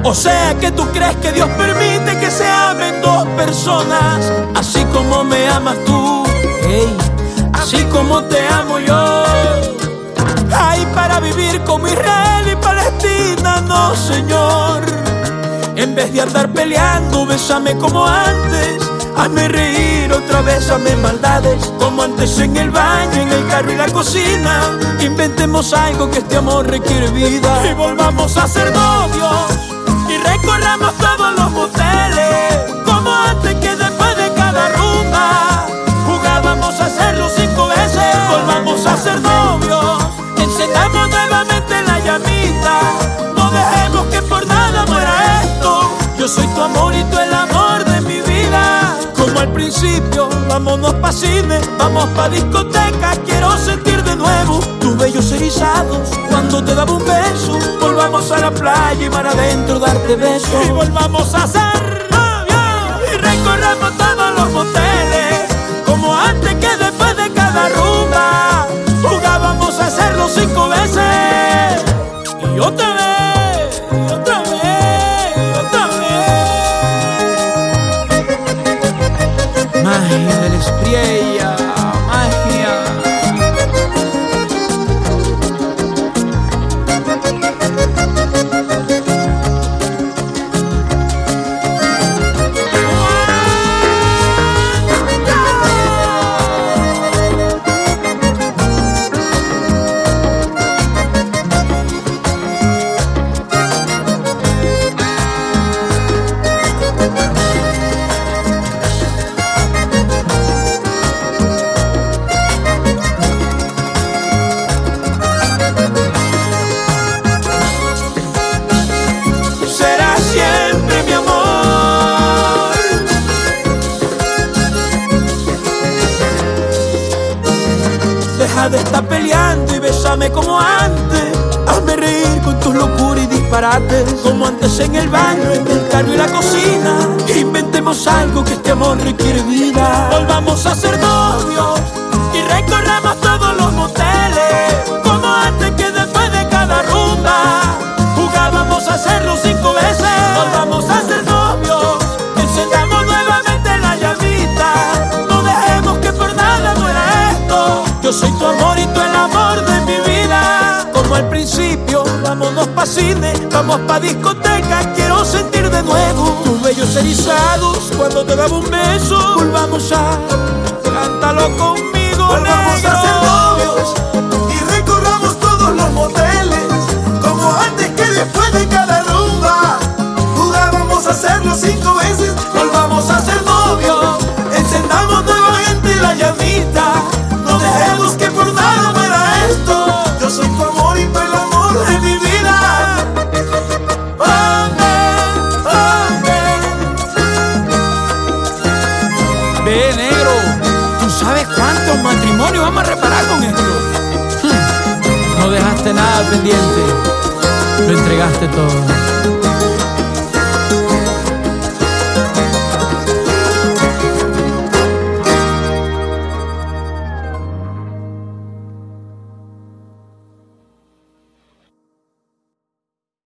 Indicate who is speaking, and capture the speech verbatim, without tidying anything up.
Speaker 1: O sea que tú crees que Dios permite que se amen dos personas, así como me amas tú, hey, así como te amo yo. Ay, para vivir como Israel y Palestina, no, Señor. En vez de andar peleando, bésame como antes. Hazme reír otra vez, hazme maldades, como antes en el baño, en el carro y la cocina. Inventemos algo que este amor requiere vida y volvamos a ser novios y recorramos todos los moteles, como antes, que después de cada rumba jugábamos a hacerlo cinco veces. Volvamos a ser novios, encendamos nuevamente la llamita, no dejemos que por nada muera esto. Yo soy tu amor y tú el amor de mi vida. Como al principio, vámonos pa' cine, vamos pa' discoteca, quiero sentir de nuevo tus bellos erizados cuando te daba un beso. Volvamos a la playa y mar adentro darte besos y volvamos a ser novios y recorramos todos los moteles, como antes, que después de cada rumba jugábamos a hacerlo cinco veces. Y otra vez, y otra vez, y otra vez. Magia del Espriella, magia. Deja de estar peleando y bésame como antes. Hazme reír con tus locuras y disparates, como antes en el baño, en el carro y la cocina. Inventemos algo que este amor requiere vida. Volvamos a ser novios y recorramos todos los moteles, como antes, que después de cada rumba jugábamos a hacerlo cinco veces. Volvamos a ser novios, encendamos nuevamente la llamita, no dejemos que por nada muera esto. Yo soy tu amor y tú el amor de mi vida. Como al principio, vámonos pa' cine, vamos pa' discoteca, quiero sentir de nuevo tus bellos erizados cuando te daba un beso. Volvamos a, cántalo conmigo,
Speaker 2: volvamos
Speaker 1: negro.
Speaker 2: a ser novios y recorramos todos los moteles, como antes, que después de cada rumba jugábamos a hacerlo cinco veces. Volvamos a ser novios, encendamos nuevamente la llamita, no dejemos que por nada muera esto. Yo soy tu amor y tú el amor de mi vida. Amén, amén.
Speaker 1: Ve, negro, ¿tú sabes cuántos matrimonios vamos a reparar con esto? Hmm. No dejaste nada pendiente, lo entregaste todo.